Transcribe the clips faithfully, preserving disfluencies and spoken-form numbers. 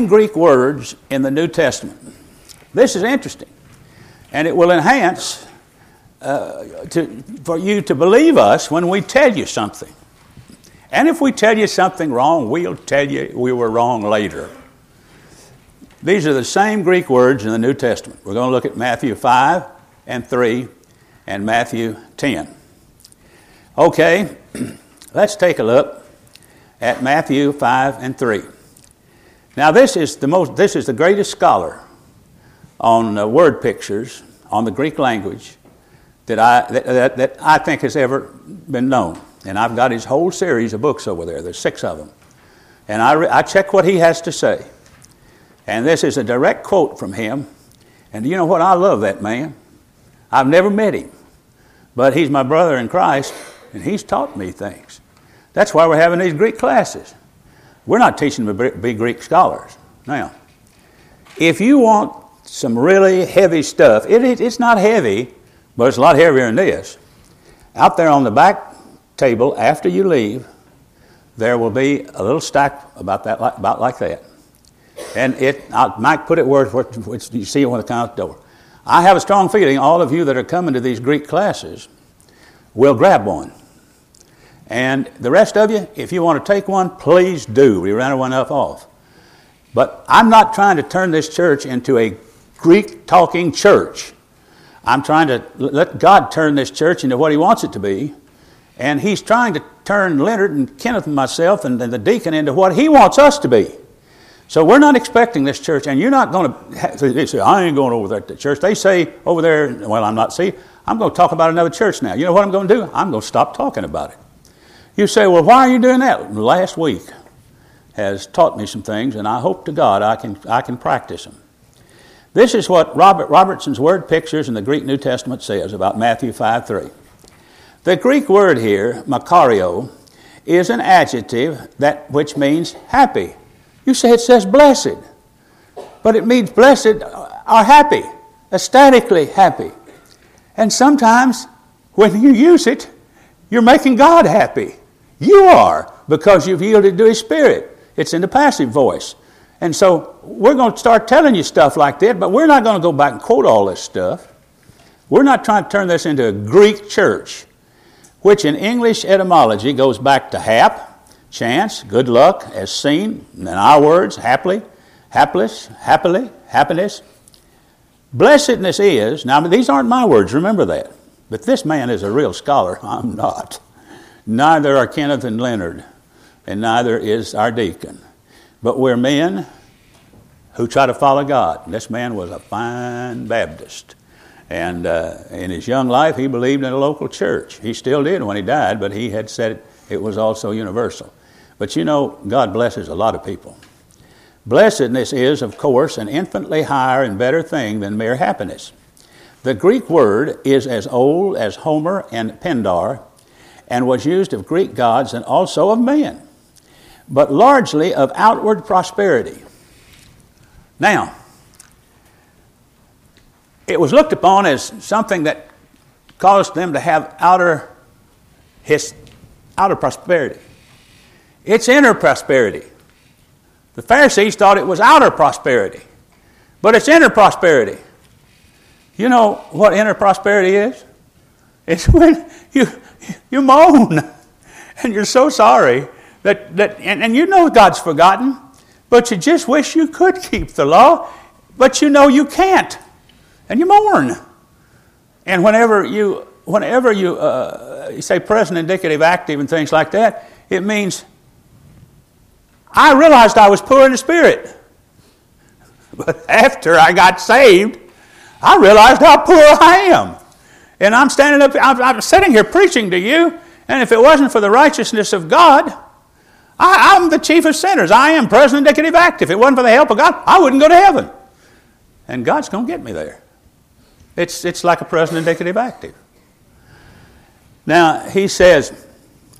same Greek words in the New Testament. This is interesting, and it will enhance uh, to, for you to believe us when we tell you something. And if we tell you something wrong, we'll tell you we were wrong later. These are the same Greek words in the New Testament. We're going to look at Matthew five and three and Matthew ten. Okay, let's take a look at Matthew five and three. Now this is the most this is the greatest scholar on uh, word pictures on the Greek language that I that, that, that I think has ever been known. And I've got his whole series of books over there. There's six of them. And I, re- I check what he has to say. And this is a direct quote from him. And you know what? I love that man. I've never met him. But he's my brother in Christ, and he's taught me things. That's why we're having these Greek classes. We're not teaching them to be Greek scholars. Now, if you want some really heavy stuff, it, it, it's not heavy, but it's a lot heavier than this. Out there on the back table, after you leave, there will be a little stack about that, about like that. And it, I might put it where, where, where you see it when it comes out the door. I have a strong feeling all of you that are coming to these Greek classes will grab one. And the rest of you, if you want to take one, please do. We ran one up off. But I'm not trying to turn this church into a Greek-talking church. I'm trying to let God turn this church into what He wants it to be. And He's trying to turn Leonard and Kenneth and myself and, and the deacon into what He wants us to be. So we're not expecting this church, and you're not going to, they say, I ain't going over there to the church. They say over there, well, I'm not, see, I'm going to talk about another church now. You know what I'm going to do? I'm going to stop talking about it. You say, well, why are you doing that? Last week has taught me some things, and I hope to God I can I can practice them. This is what Robert Robertson's Word Pictures in the Greek New Testament says about Matthew five three. The Greek word here, makario, is an adjective that which means happy. You say it says blessed, but it means blessed are happy, ecstatically happy. And sometimes when you use it, you're making God happy. You are, because you've yielded to His Spirit. It's in the passive voice. And so we're going to start telling you stuff like that, but we're not going to go back and quote all this stuff. We're not trying to turn this into a Greek church, which in English etymology goes back to hap, chance, good luck, as seen, in our words, happily, hapless, happily, happiness. Blessedness is, now these aren't my words, remember that, but this man is a real scholar, I'm not. Neither are Kenneth and Leonard, and neither is our deacon. But we're men who try to follow God. And this man was a fine Baptist. And uh, in his young life, he believed in a local church. He still did when he died, but he had said it, it was also universal. But you know, God blesses a lot of people. Blessedness is, of course, an infinitely higher and better thing than mere happiness. The Greek word is as old as Homer and Pindar, and was used of Greek gods and also of men, but largely of outward prosperity. Now, it was looked upon as something that caused them to have outer, his, outer prosperity. It's inner prosperity. The Pharisees thought it was outer prosperity, but it's inner prosperity. You know what inner prosperity is? It's when you you moan and you're so sorry that, that and, and you know God's forgotten, but you just wish you could keep the law, but you know you can't. And you mourn. And whenever you whenever you, uh, you say present indicative active and things like that, it means I realized I was poor in the spirit. But after I got saved, I realized how poor I am. And I'm standing up, I'm, I'm sitting here preaching to you, and if it wasn't for the righteousness of God, I, I'm the chief of sinners. I am present indicative active. If it wasn't for the help of God, I wouldn't go to heaven. And God's going to get me there. It's, it's like a present indicative active. Now, he says,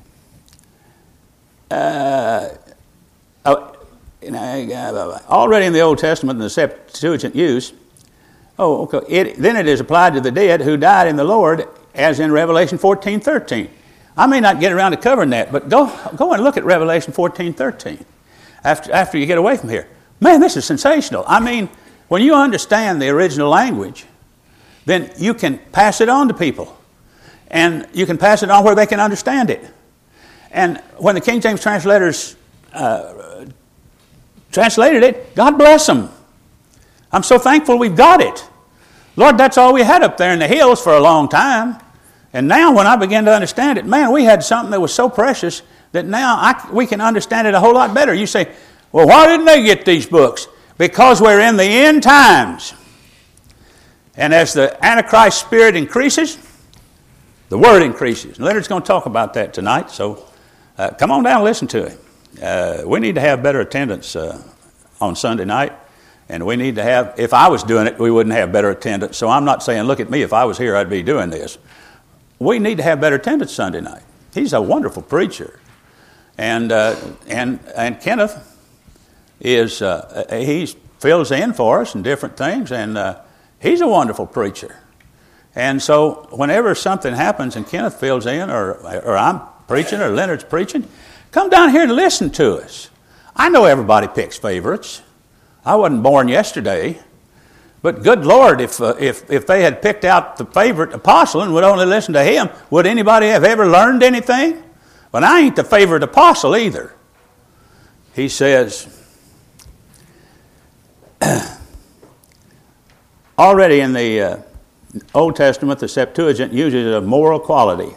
uh, uh, already in the Old Testament in the Septuagint use, oh, okay, it, then it is applied to the dead who died in the Lord, as in Revelation fourteen thirteen. I may not get around to covering that, but go go and look at Revelation fourteen thirteen after, after you get away from here. Man, this is sensational. I mean, when you understand the original language, then you can pass it on to people. And you can pass it on where they can understand it. And when the King James translators uh, translated it, God bless them. I'm so thankful we've got it. Lord, that's all we had up there in the hills for a long time. And now when I began to understand it, man, we had something that was so precious that now I, we can understand it a whole lot better. You say, well, why didn't they get these books? Because we're in the end times. And as the Antichrist spirit increases, the word increases. And Leonard's going to talk about that tonight, so uh, come on down and listen to him. Uh, we need to have better attendance uh, on Sunday night, and we need to have, if I was doing it, we wouldn't have better attendance. So I'm not saying, look at me, if I was here, I'd be doing this. We need to have better attendance Sunday night. He's a wonderful preacher. And uh, and and Kenneth is, uh, he fills in for us in different things, and uh, he's a wonderful preacher. And so whenever something happens and Kenneth fills in, or or I'm preaching, or Leonard's preaching, come down here and listen to us. I know everybody picks favorites. I wasn't born yesterday. But good Lord, if uh, if if they had picked out the favorite apostle and would only listen to him, would anybody have ever learned anything? Well, I ain't the favorite apostle either. He says, already in the uh, Old Testament, the Septuagint uses a moral quality.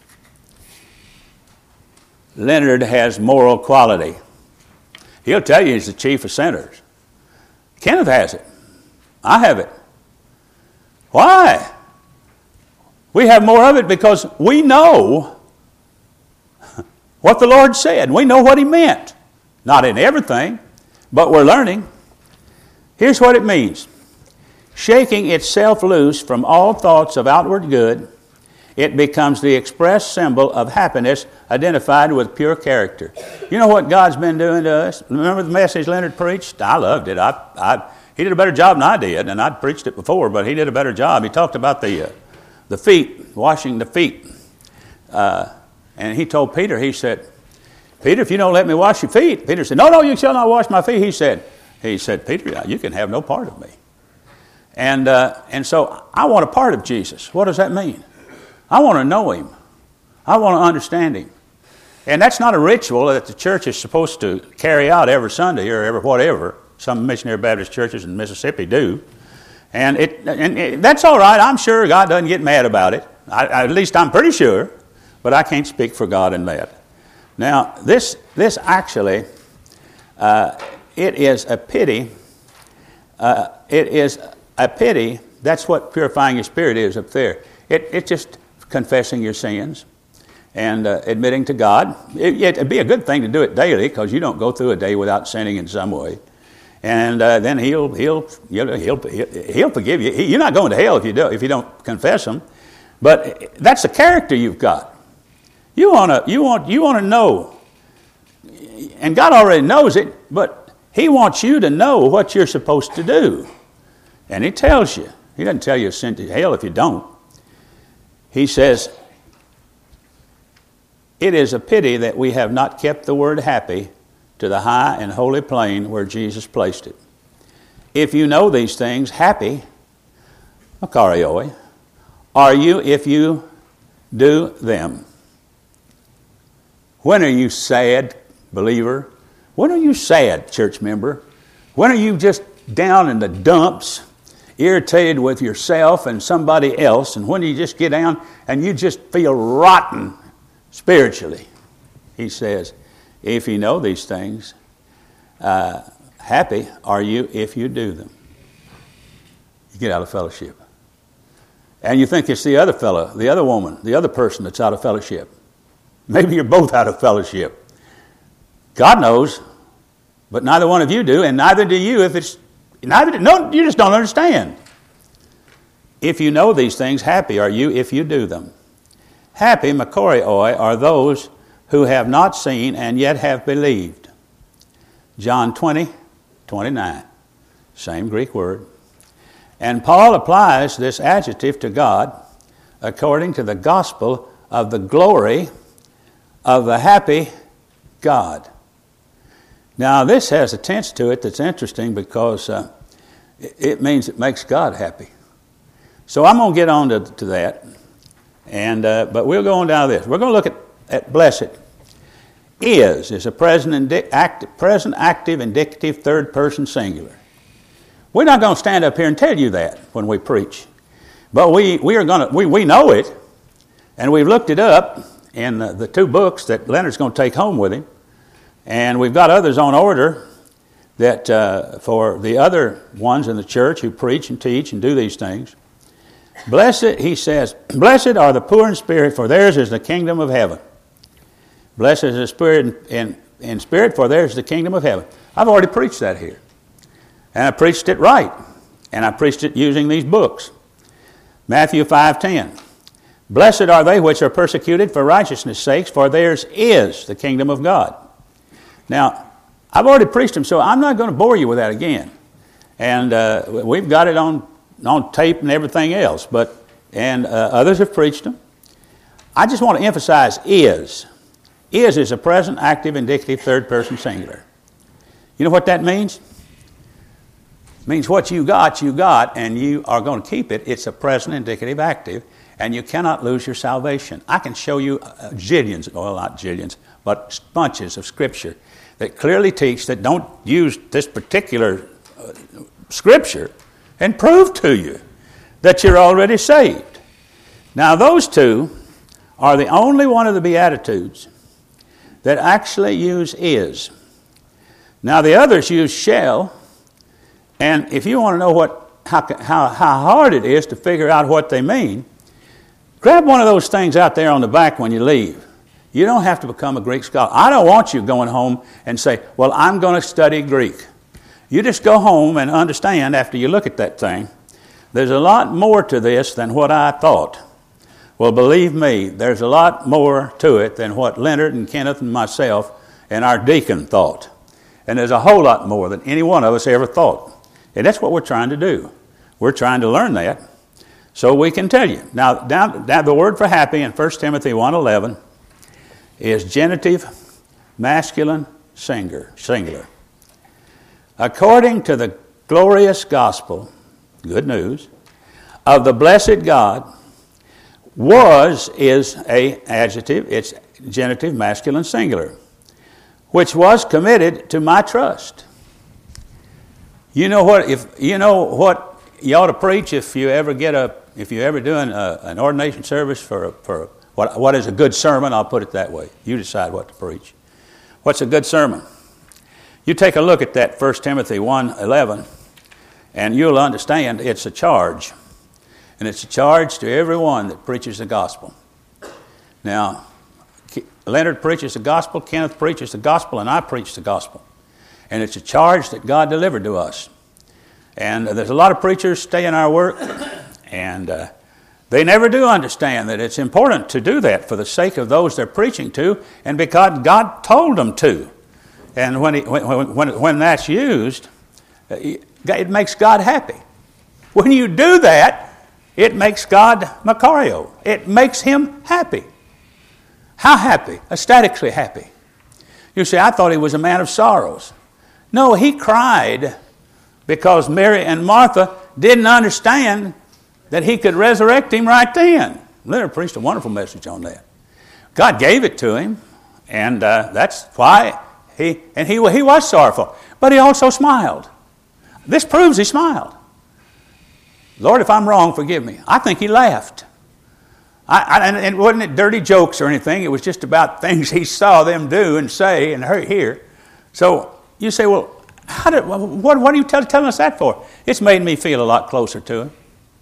Leonard has moral quality. He'll tell you he's the chief of sinners. Kenneth has it. I have it. Why? We have more of it because we know what the Lord said. We know what He meant. Not in everything, but we're learning. Here's what it means. Shaking itself loose from all thoughts of outward good, it becomes the express symbol of happiness identified with pure character. You know what God's been doing to us? Remember the message Leonard preached? I loved it. I, I, he did a better job than I did, and I'd preached it before, but he did a better job. He talked about the, uh, the feet, washing the feet. Uh, and he told Peter, he said, Peter, if you don't let me wash your feet. Peter said, no, no, you shall not wash my feet. He said, he said, Peter, you can have no part of me. And uh, and so I want a part of Jesus. What does that mean? I want to know Him. I want to understand Him. And that's not a ritual that the church is supposed to carry out every Sunday or every whatever. Some missionary Baptist churches in Mississippi do. And it and it, that's all right. I'm sure God doesn't get mad about it. I, at least I'm pretty sure. But I can't speak for God in that. Now, this, this actually, uh, it is a pity. Uh, it is a pity. That's what purifying your spirit is up there. It, it's just confessing your sins and uh, admitting to God. It, it'd be a good thing to do it daily because you don't go through a day without sinning in some way. And uh, then he'll he'll he'll he'll he'll forgive you. He, you're not going to hell if you do if you don't confess Him. But that's the character you've got. You wanna you want you want to know, and God already knows it. But He wants you to know what you're supposed to do, and He tells you. He doesn't tell you to send to hell if you don't. He says, it is a pity that we have not kept the word happy to the high and holy plane where Jesus placed it. If you know these things, happy, makarioi, are you if you do them. When are you sad, believer? When are you sad, church member? When are you just down in the dumps, irritated with yourself and somebody else, and when you just get down and you just feel rotten spiritually? He says, if you know these things, uh, happy are you if you do them. You get out of fellowship. And you think it's the other fellow, the other woman, the other person that's out of fellowship. Maybe you're both out of fellowship. God knows, but neither one of you do, and neither do you if it's Neither, no, you just don't understand. If you know these things, happy are you if you do them. Happy, makarioi, are those who have not seen and yet have believed. John twenty, twenty-nine. Same Greek word. And Paul applies this adjective to God according to the gospel of the glory of the happy God. Now, this has a tense to it that's interesting because uh, it means it makes God happy. So I'm going to get on to, to that, and uh, but we'll go on down to this. We're going to look at, at blessed. Is is a present, indi- active, present active indicative third person singular. We're not going to stand up here and tell you that when we preach, but we, we are going to we, we know it, and we've looked it up in the, the two books that Leonard's going to take home with him, and we've got others on order that uh, for the other ones in the church who preach and teach and do these things. Blessed, he says, blessed are the poor in spirit, for theirs is the kingdom of heaven. Blessed is the spirit in, in spirit, for theirs is the kingdom of heaven. I've already preached that here. And I preached it right. And I preached it using these books. Matthew five ten. Blessed are they which are persecuted for righteousness' sakes, for theirs is the kingdom of God. Now, I've already preached them, so I'm not going to bore you with that again. And uh, we've got it on, on tape and everything else. But and uh, others have preached them. I just want to emphasize is. Is is a present, active, indicative, third person singular. You know what that means? It means what you got, you got, and you are going to keep it. It's a present, indicative, active, and you cannot lose your salvation. I can show you uh, jillions, well, not jillions, but bunches of Scripture that clearly teach that don't use this particular uh, Scripture and prove to you that you're already saved. Now, those two are the only one of the Beatitudes that actually use is. Now the others use shall, and if you want to know what how, how, how hard it is to figure out what they mean, grab one of those things out there on the back when you leave. You don't have to become a Greek scholar. I don't want you going home and say, well, I'm going to study Greek. You just go home and understand after you look at that thing, there's a lot more to this than what I thought. Well, believe me, there's a lot more to it than what Leonard and Kenneth and myself and our deacon thought. And there's a whole lot more than any one of us ever thought. And that's what we're trying to do. We're trying to learn that so we can tell you. Now, down, down the word for happy in First Timothy one eleven is genitive, masculine, singular. singular. According to the glorious gospel, good news, of the blessed God, was is a adjective, it's genitive, masculine, singular, which was committed to my trust. You know what? If you know what you ought to preach if you ever get a if you ever doing a, an ordination service for for what what is a good sermon? I'll put it that way. You decide what to preach. What's a good sermon? You take a look at that First Timothy one eleven, and you'll understand it's a charge. And it's a charge to everyone that preaches the gospel. Now, Leonard preaches the gospel, Kenneth preaches the gospel, and I preach the gospel. And it's a charge that God delivered to us. And there's a lot of preachers stay in our work, and uh, they never do understand that it's important to do that for the sake of those they're preaching to, and because God told them to. And when, he, when, when, when that's used, it makes God happy. When you do that, it makes God Makario. It makes him happy. How happy? Ecstatically happy. You say, I thought he was a man of sorrows. No, he cried because Mary and Martha didn't understand that he could resurrect him right then. Leonard preached a wonderful message on that. God gave it to him, and uh, that's why he, and he, he was sorrowful. But he also smiled. This proves he smiled. Lord, if I'm wrong, forgive me. I think he laughed. I, I, and it wasn't dirty jokes or anything. It was just about things he saw them do and say and hear. So you say, well, how did, what, what are you tell, telling us that for? It's made me feel a lot closer to him.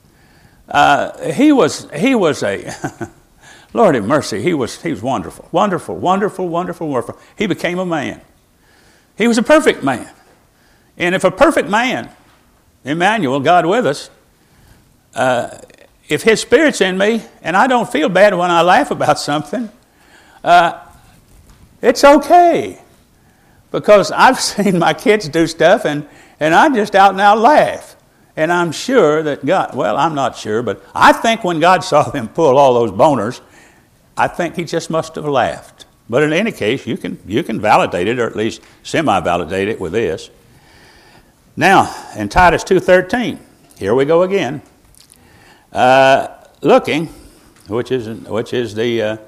Uh, he was he was a, Lord have mercy, he was, he was wonderful, wonderful, wonderful, wonderful, wonderful. He became a man. He was a perfect man. And if a perfect man, Emmanuel, God with us, Uh, if his spirit's in me, and I don't feel bad when I laugh about something, uh, it's okay. Because I've seen my kids do stuff, and, and I just out and out laugh. And I'm sure that God, well, I'm not sure, but I think when God saw them pull all those boners, I think he just must have laughed. But in any case, you can you can validate it, or at least semi-validate it with this. Now, in Titus two thirteen, here we go again. Uh, looking, which is which is the uh,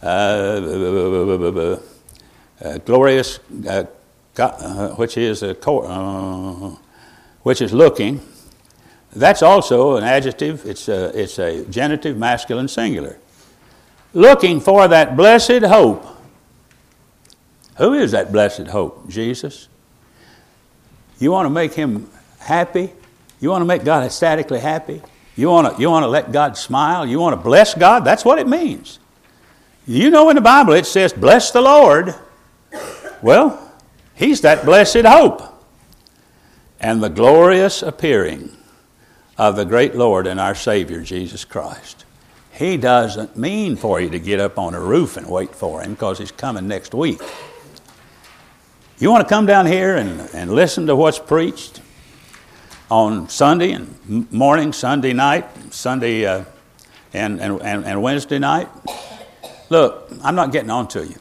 uh, uh, glorious, uh, uh, which is a uh, which is looking. That's also an adjective. It's a, it's a genitive, masculine, singular. Looking for that blessed hope. Who is that blessed hope? Jesus. You want to make him happy? You want to make God ecstatically happy? You want to, you want to let God smile? You want to bless God? That's what it means. You know in the Bible it says, bless the Lord. Well, he's that blessed hope. And the glorious appearing of the great Lord and our Savior, Jesus Christ. He doesn't mean for you to get up on a roof and wait for him because he's coming next week. You want to come down here and, and listen to what's preached on Sunday and morning, Sunday night, Sunday uh, and, and, and, and Wednesday night? Look, I'm not getting on to you.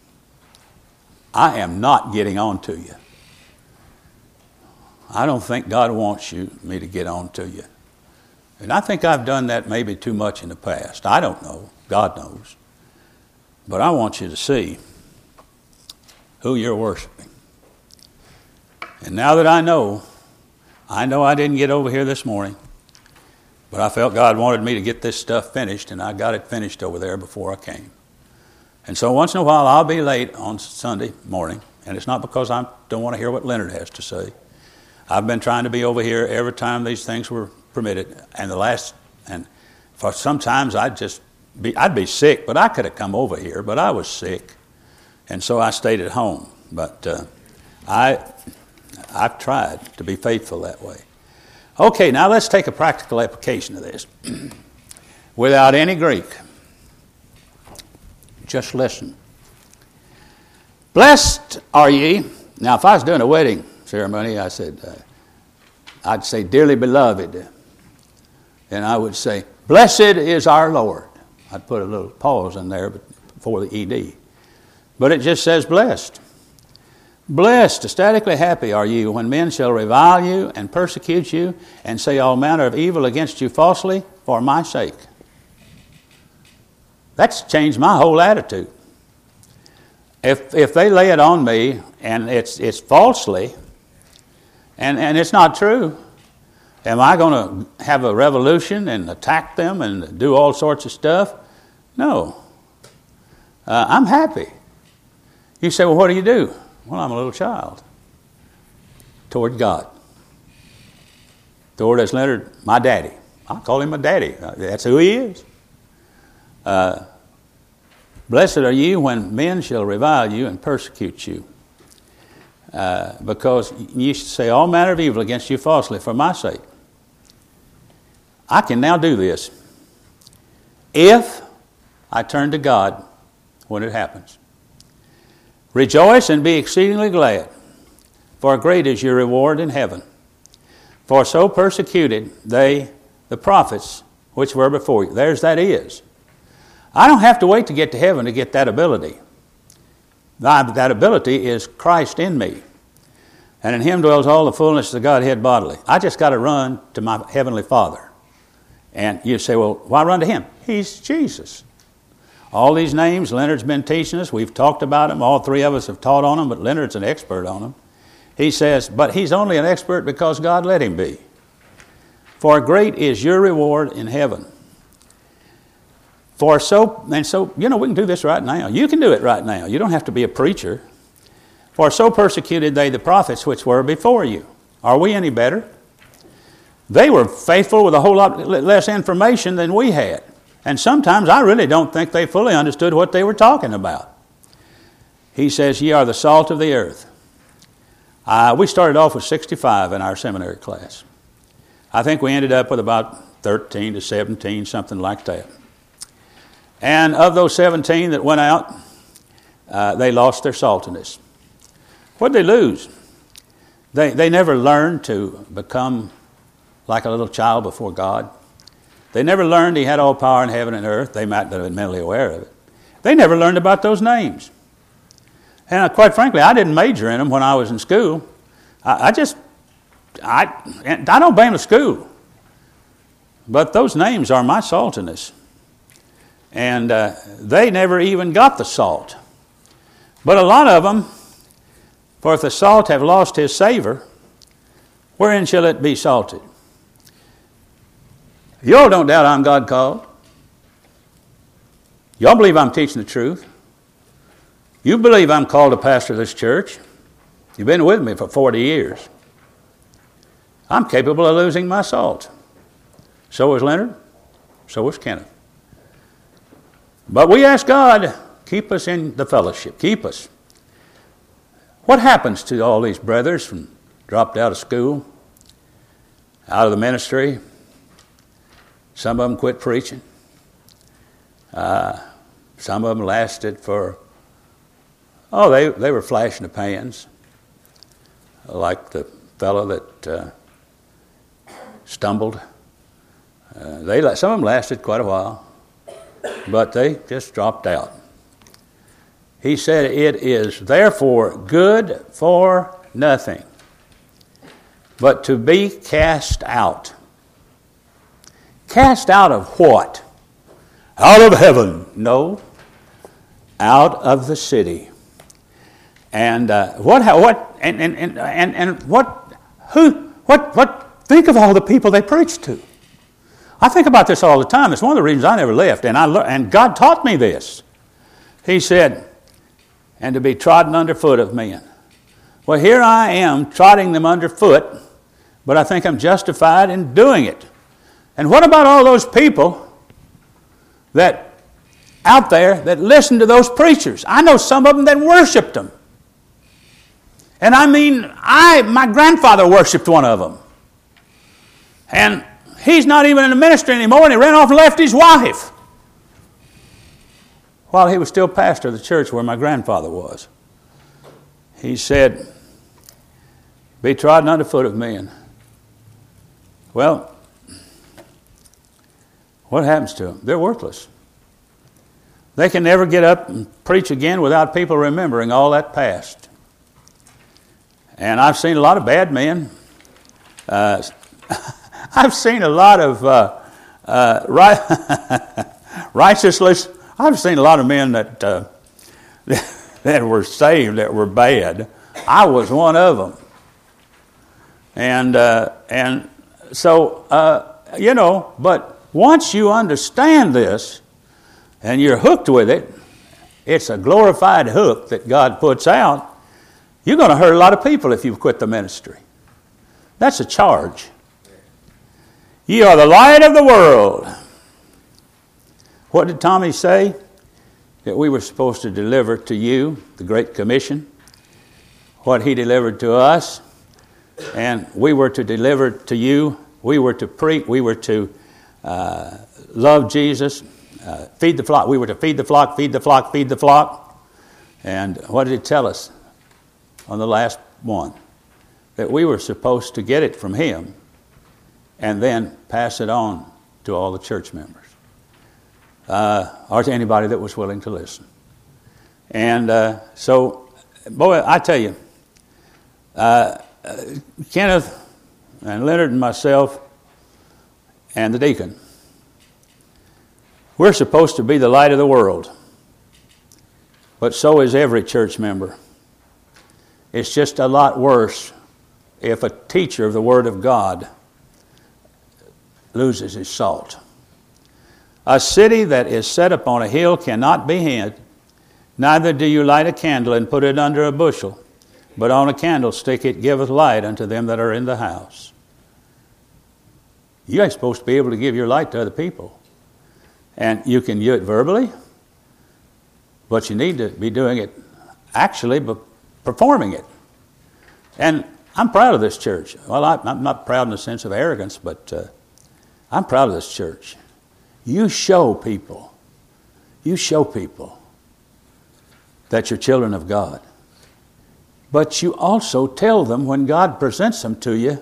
I am not getting on to you. I don't think God wants you, me to get on to you. And I think I've done that maybe too much in the past. I don't know. God knows. But I want you to see who you're worshiping. And now that I know, I know I didn't get over here this morning, but I felt God wanted me to get this stuff finished, and I got it finished over there before I came. And so once in a while I'll be late on Sunday morning, and it's not because I don't want to hear what Leonard has to say. I've been trying to be over here every time these things were permitted, and the last, and for sometimes I'd just be, I'd be sick, but I could have come over here, but I was sick, and so I stayed at home. But uh, I, I've tried to be faithful that way. Okay, now let's take a practical application of this. Without any Greek, just listen. Blessed are ye. Now, if I was doing a wedding ceremony, I said, uh, I'd say, dearly beloved. And I would say, blessed is our Lord. I'd put a little pause in there before the E D. But it just says blessed. Blessed, ecstatically happy are you when men shall revile you and persecute you and say all manner of evil against you falsely for my sake. That's changed my whole attitude. If if they lay it on me and it's it's falsely, and, and it's not true, am I going to have a revolution and attack them and do all sorts of stuff? No. Uh, I'm happy. You say, well, what do you do? Well, I'm a little child toward God. Toward, as Leonard, my daddy. I call him my daddy. That's who he is. Uh, Blessed are you when men shall revile you and persecute you, uh, because ye shall say all manner of evil against you falsely for my sake. I can now do this if I turn to God when it happens. Rejoice and be exceedingly glad, for great is your reward in heaven. For so persecuted they the prophets which were before you. There's that is. I don't have to wait to get to heaven to get that ability. That ability is Christ in me. And in him dwells all the fullness of the Godhead bodily. I just got to run to my heavenly Father. And you say, well, why run to him? He's Jesus. All these names, Leonard's been teaching us. We've talked about them. All three of us have taught on them, but Leonard's an expert on them. He says, but he's only an expert because God let him be. For great is your reward in heaven. For so, and so, you know, we can do this right now. You can do it right now. You don't have to be a preacher. For so persecuted they the prophets which were before you. Are we any better? They were faithful with a whole lot less information than we had. And sometimes I really don't think they fully understood what they were talking about. He says, ye are the salt of the earth. Uh, we started off with sixty-five in our seminary class. I think we ended up with about thirteen to seventeen, something like that. And of those seventeen that went out, uh, they lost their saltiness. What did they lose? They, they never learned to become like a little child before God. They never learned he had all power in heaven and earth. They might have been mentally aware of it. They never learned about those names. And uh, quite frankly, I didn't major in them when I was in school. I, I just, I, I don't blame the school. But those names are my saltiness. And uh, they never even got the salt. But a lot of them, for if the salt have lost his savor, wherein shall it be salted? Y'all don't doubt I'm God called. Y'all believe I'm teaching the truth. You believe I'm called to pastor this church. You've been with me for forty years. I'm capable of losing my salt. So was Leonard. So was Kenneth. But we ask God, keep us in the fellowship. Keep us. What happens to all these brothers from dropped out of school, out of the ministry? Some of them quit preaching. Uh, some of them lasted for, oh, they, they were flash in the pans, like the fellow that uh, stumbled. Uh, they some of them lasted quite a while, but they just dropped out. He said, it is therefore good for nothing but to be cast out. Cast out of what? Out of heaven. No. Out of the city. And uh, what? What? And and and and, and what? Who? What? What? Think of all the people they preached to. I think about this all the time. It's one of the reasons I never left, and I le- and God taught me this. He said, "And to be trodden underfoot of men." Well, here I am trotting them underfoot, but I think I'm justified in doing it. And what about all those people that out there that listened to those preachers? I know some of them that worshiped them. And I mean, I my grandfather worshiped one of them. And he's not even in the ministry anymore, and he ran off and left his wife while he was still pastor of the church where my grandfather was. He said, be trodden underfoot of men. Well, what happens to them? They're worthless. They can never get up and preach again without people remembering all that past. And I've seen a lot of bad men. Uh, I've seen a lot of uh, uh, right, righteousness. I've seen a lot of men that uh, that were saved that were bad. I was one of them. And uh, and so uh, you know, but once you understand this and you're hooked with it, it's a glorified hook that God puts out. You're going to hurt a lot of people if you quit the ministry. That's a charge. Ye are the light of the world. What did Tommy say? That we were supposed to deliver to you, the Great Commission, what he delivered to us, and we were to deliver to you, we were to preach, we were to uh, love Jesus, uh, feed the flock. We were to feed the flock, feed the flock, feed the flock. And what did he tell us on the last one? That we were supposed to get it from him and then pass it on to all the church members, uh, or to anybody that was willing to listen. And uh, so, boy, I tell you, uh, uh, Kenneth and Leonard and myself and the deacon, we're supposed to be the light of the world, but so is every church member. It's just a lot worse if a teacher of the Word of God loses his salt. A city that is set upon a hill cannot be hid. Neither do you light a candle and put it under a bushel, but on a candlestick it giveth light unto them that are in the house. You ain't supposed to be able to give your light to other people. And you can do it verbally, but you need to be doing it actually, but performing it. And I'm proud of this church. Well, I, I'm not proud in the sense of arrogance, but uh, I'm proud of this church. You show people, you show people that you're children of God. But you also tell them when God presents them to you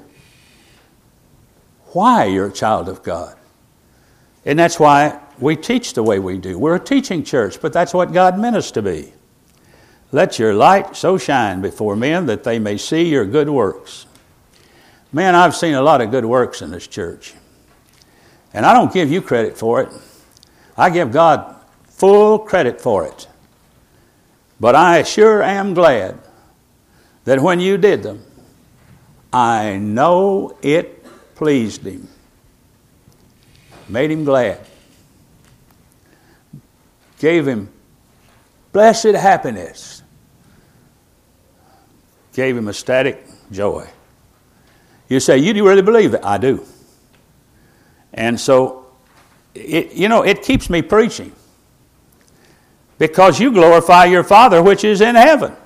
why you're a child of God. And that's why we teach the way we do. We're a teaching church, but that's what God meant us to be. let your light so shine before men that they may see your good works. Man, I've seen a lot of good works in this church. And I don't give you credit for it. I give God full credit for it. But I sure am glad that when you did them, I know it pleased Him. Made Him glad. Gave Him blessed happiness. Gave Him ecstatic joy. You say, you do really believe that? I do. And so, it, you know, it keeps me preaching. Because you glorify your Father which is in heaven.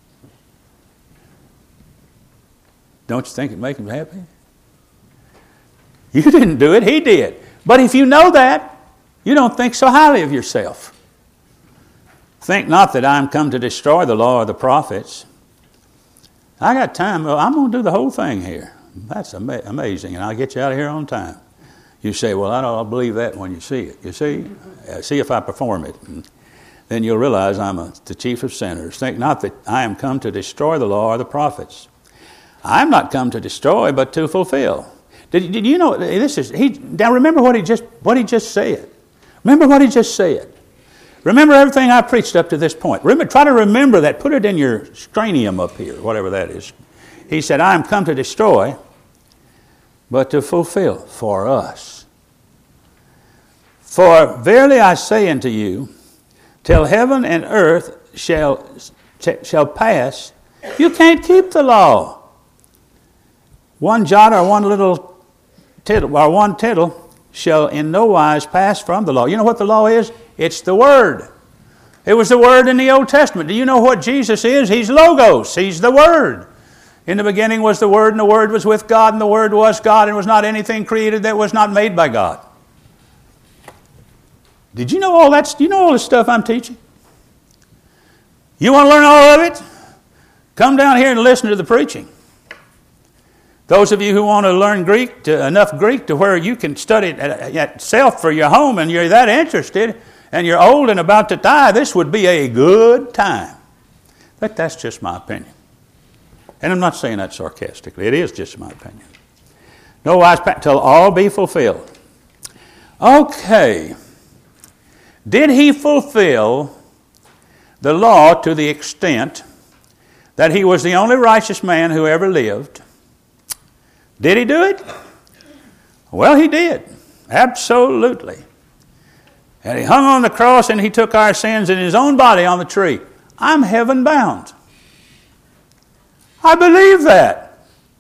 Don't you think it'd make Him happy? You didn't do it, He did. But if you know that, you don't think so highly of yourself. Think not that I am come to destroy the law of the prophets. I got time. Well, I'm going to do the whole thing here. That's ama- amazing, and I'll get you out of here on time. You say, well, I don't believe that when you see it. You see? See if I perform it. And then you'll realize I'm a, the chief of sinners. Think not that I am come to destroy the law or the prophets. I'm not come to destroy, but to fulfill. Did, did you know this is he? Now remember what he just what he just said. Remember what he just said. Remember everything I preached up to this point. Remember, try to remember that. Put it in your cranium up here, whatever that is. He said, "I am come to destroy, but to fulfill for us. For verily I say unto you, till heaven and earth shall shall pass, you can't keep the law. One jot or one little tittle or one tittle shall in no wise pass from the law." You know what the law is? It's the Word. It was the Word in the Old Testament. Do you know what Jesus is? He's Logos. He's the Word. In the beginning was the Word, and the Word was with God, and the Word was God, and was not anything created that was not made by God. Did you know all that? Do you know all the stuff I'm teaching? You want to learn all of it? Come down here and listen to the preaching. Those of you who want to learn Greek, to, enough Greek to where you can study it yourself for your home, and you're that interested, and you're old and about to die, this would be a good time. But that's just my opinion. And I'm not saying that sarcastically. It is just my opinion. No wise till all be fulfilled. Okay. Did he fulfill the law to the extent that he was the only righteous man who ever lived? Did he do it? Well, he did. Absolutely. And he hung on the cross and he took our sins in his own body on the tree. I'm heaven bound. I believe that.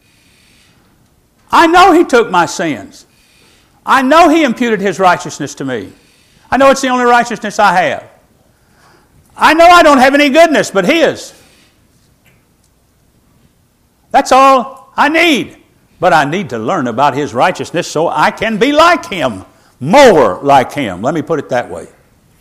I know he took my sins. I know he imputed his righteousness to me. I know it's the only righteousness I have. I know I don't have any goodness but his. That's all I need. But I need to learn about his righteousness so I can be like him, more like him. Let me put it that way.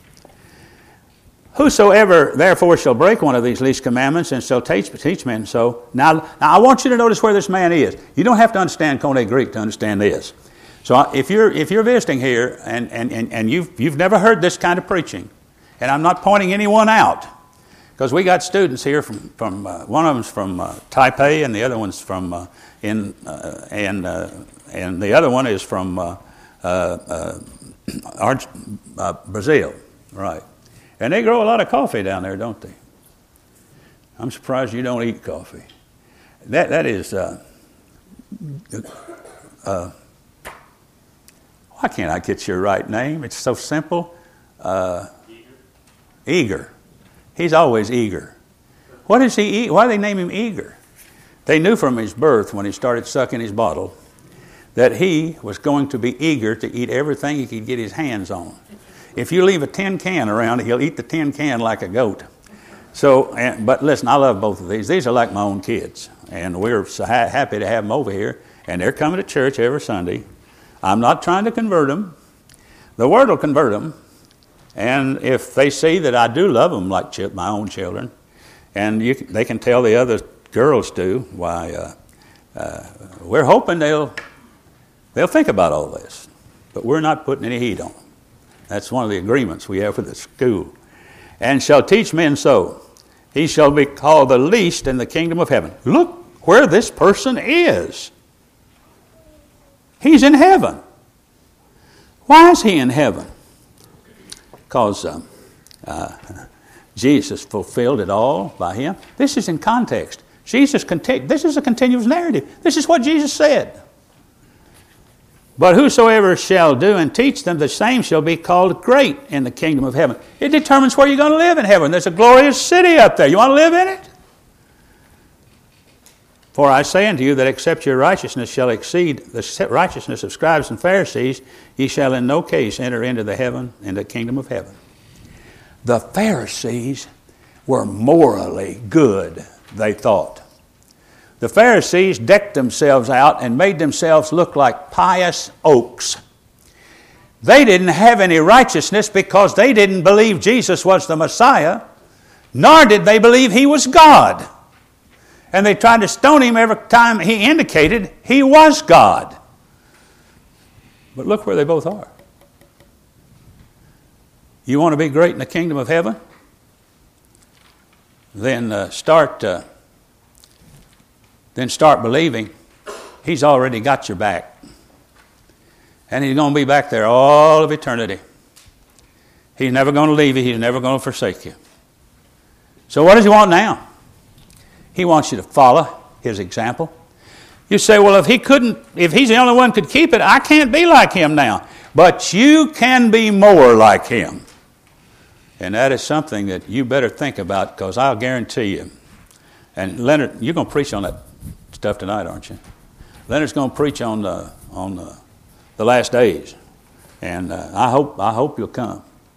Whosoever therefore shall break one of these least commandments and shall teach, teach men so. Now, now I want you to notice where this man is. You don't have to understand Koine Greek to understand this. So if you're if you're visiting here and, and, and, and you've you've never heard this kind of preaching, and I'm not pointing anyone out, because we got students here from, from uh, one of them's from uh, Taipei and the other one's from uh, in uh, and uh, and the other one is from uh, uh, uh, Arch, uh, Brazil, right? And they grow a lot of coffee down there, don't they? I'm surprised you don't eat coffee. That that is. Uh, uh, why can't I get your right name? It's so simple. Uh, eager. Eager. He's always eager. What does he eat? Why do they name him Eager? They knew from his birth, when he started sucking his bottle, that he was going to be eager to eat everything he could get his hands on. If you leave a tin can around, he'll eat the tin can like a goat. So, and, but listen, I love both of these. These are like my own kids, and we're so ha- happy to have them over here. And they're coming to church every Sunday. I'm not trying to convert them. The Word will convert them. And if they see that I do love them like ch- my own children, and you, they can tell the other girls do, why uh, uh, we're hoping they'll they'll think about all this. But we're not putting any heat on them. That's one of the agreements we have with the school. And shall teach men so. he shall be called the least in the kingdom of heaven. Look where this person is. He's in heaven. Why is he in heaven? Because um, uh, Jesus fulfilled it all by him. This is in context. Jesus, conti- this is a continuous narrative. This is what Jesus said. But whosoever shall do and teach them, the same shall be called great in the kingdom of heaven. It determines where you're going to live in heaven. There's a glorious city up there. You want to live in it? For I say unto you that except your righteousness shall exceed the righteousness of scribes and Pharisees, ye shall in no case enter into the heaven, into the kingdom of heaven. The Pharisees were morally good, they thought. The Pharisees decked themselves out and made themselves look like pious oaks. They didn't have any righteousness because they didn't believe Jesus was the Messiah, nor did they believe he was God. And they tried to stone him every time he indicated he was God. But look where they both are. You want to be great in the kingdom of heaven? Then uh, start... Uh, Then start believing he's already got your back. And he's going to be back there all of eternity. He's never going to leave you. He's never going to forsake you. So what does he want now? He wants you to follow his example. You say, well, if he couldn't, if he's the only one who could keep it, I can't be like him now. But you can be more like him. And that is something that you better think about, because I'll guarantee you. And Leonard, you're going to preach on that stuff tonight, aren't you? Leonard's going to preach on the on the, the last days, and uh, I hope I hope you'll come.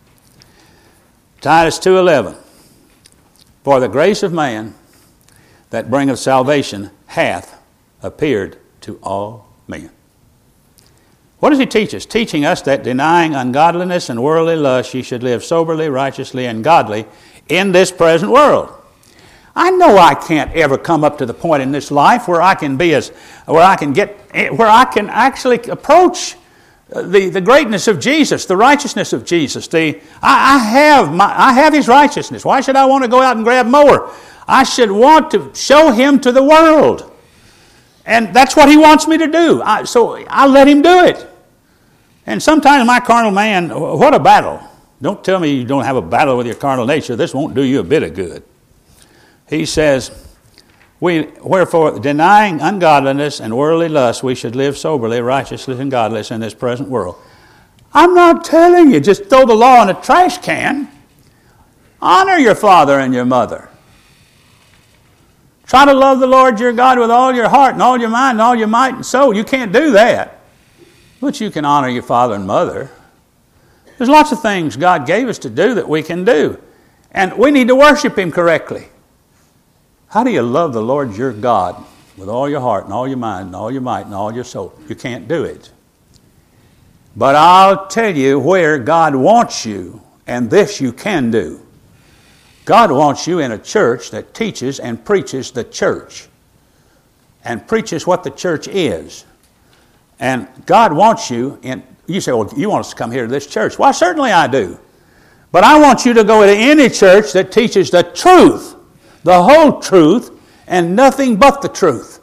Titus two eleven. For the grace of man that bringeth salvation hath appeared to all men. What does he teach us? Teaching us that denying ungodliness and worldly lust, ye should live soberly, righteously, and godly in this present world. I know I can't ever come up to the point in this life where I can be as, where I can get, where I can actually approach the, the greatness of Jesus, the righteousness of Jesus. The I, I have my, I have His righteousness. Why should I want to go out and grab more? I should want to show Him to the world, and that's what He wants me to do. I, so I let Him do it. And sometimes my carnal man, what a battle! Don't tell me you don't have a battle with your carnal nature. This won't do you a bit of good. He says, "We wherefore, denying ungodliness and worldly lust, we should live soberly, righteously, and godliness in this present world." I'm not telling you, just throw the law in a trash can. Honor your father and your mother. Try to love the Lord your God with all your heart and all your mind and all your might and soul. You can't do that. But you can honor your father and mother. There's lots of things God gave us to do that we can do. And we need to worship Him correctly. How do you love the Lord your God with all your heart and all your mind and all your might and all your soul? You can't do it. But I'll tell you where God wants you, and this you can do. God wants you in a church that teaches and preaches the church and preaches what the church is. And God wants you in, you say, well, you want us to come here to this church. Well, certainly I do. But I want you to go to any church that teaches the truth. The whole truth, and nothing but the truth.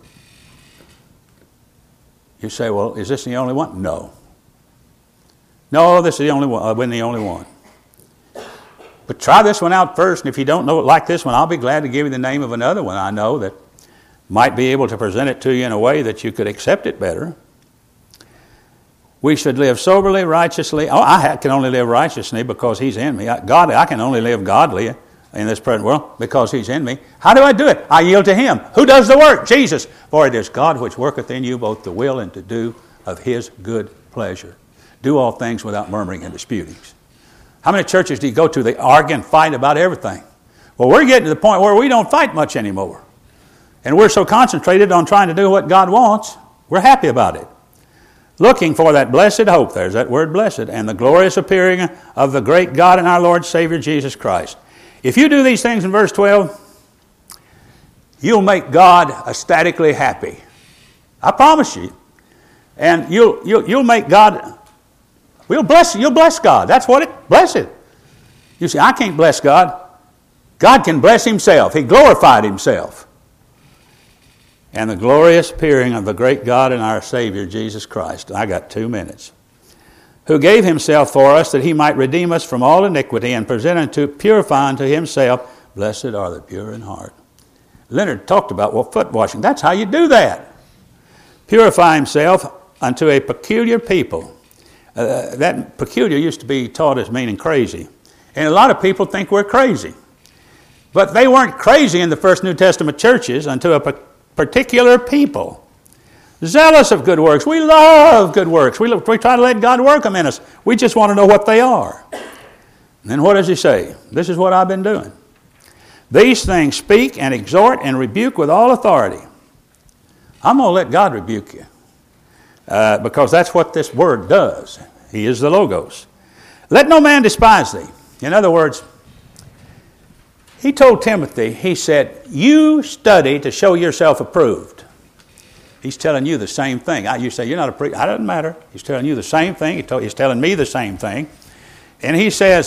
You say, well, is this the only one? No. No, this is the only one. I've been the only one. But try this one out first, and if you don't know it like this one, I'll be glad to give you the name of another one I know that might be able to present it to you in a way that you could accept it better. We should live soberly, righteously. Oh, I can only live righteously because He's in me. God, I can only live godly in this present world because He's in me. How do I do it? I yield to Him. Who does the work? Jesus. For it is God which worketh in you both to will and to do of His good pleasure. Do all things without murmuring and disputings. How many churches do you go to? They argue and fight about everything. Well, we're getting to the point where we don't fight much anymore. And we're so concentrated on trying to do what God wants, we're happy about it. Looking for that blessed hope, there's that word blessed, and the glorious appearing of the great God and our Lord Savior Jesus Christ. If you do these things in verse twelve, you'll make God ecstatically happy. I promise you. And you'll you'll, you'll make God, we'll bless, you'll bless God. That's what it, bless it. You say, I can't bless God. God can bless himself. He glorified himself. And the glorious appearing of the great God and our Savior, Jesus Christ. I got two minutes. Who gave himself for us that he might redeem us from all iniquity and present unto, purify unto himself. Blessed are the pure in heart. Leonard talked about, well, foot washing. That's how you do that. Purify himself unto a peculiar people. Uh, that peculiar used to be taught as meaning crazy. And a lot of people think we're crazy. But they weren't crazy in the first New Testament churches unto a pe- particular people. Zealous of good works. We love good works. We, we try to let God work them in us. We just want to know what they are. And then what does he say? This is what I've been doing. These things speak and exhort and rebuke with all authority. I'm going to let God rebuke you. Uh, because that's what this word does. He is the Logos. Let no man despise thee. In other words, he told Timothy, he said, you study to show yourself approved. He's telling you the same thing. You say, you're not a priest. That doesn't matter. He's telling you the same thing. He told, he's telling me the same thing. And he says,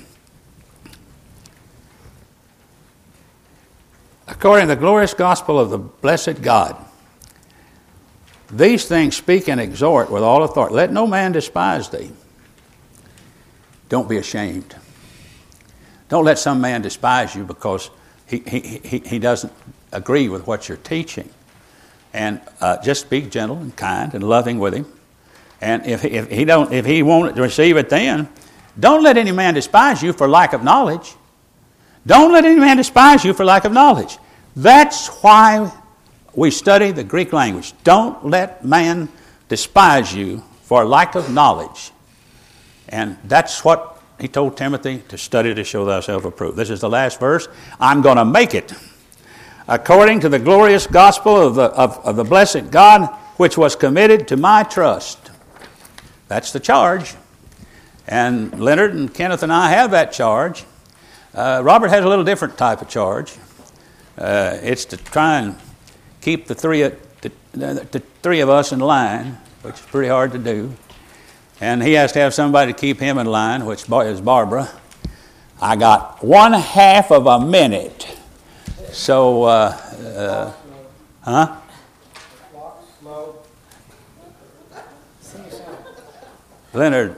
according to the glorious gospel of the blessed God, these things speak and exhort with all authority. Let no man despise thee. Don't be ashamed. Don't let some man despise you because he, he, he, he doesn't agree with what you're teaching. And uh, just be gentle and kind and loving with him. And if, if he don't, if he won't receive it then, don't let any man despise you for lack of knowledge. Don't let any man despise you for lack of knowledge. That's why we study the Greek language. Don't let man despise you for lack of knowledge. And that's what he told Timothy to study to show thyself approved. This is the last verse. I'm going to make it. According to the glorious gospel of the, of, of the blessed God, which was committed to my trust. That's the charge. And Leonard and Kenneth and I have that charge. Uh, Robert has a little different type of charge. Uh, it's to try and keep the three, the, the three of us in line, which is pretty hard to do. And he has to have somebody to keep him in line, which is Barbara. I got one half of a minute. So, uh, uh, huh? Leonard,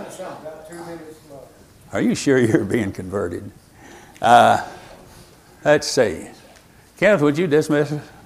are you sure you're being converted? Uh, let's see. Kenneth, would you dismiss us?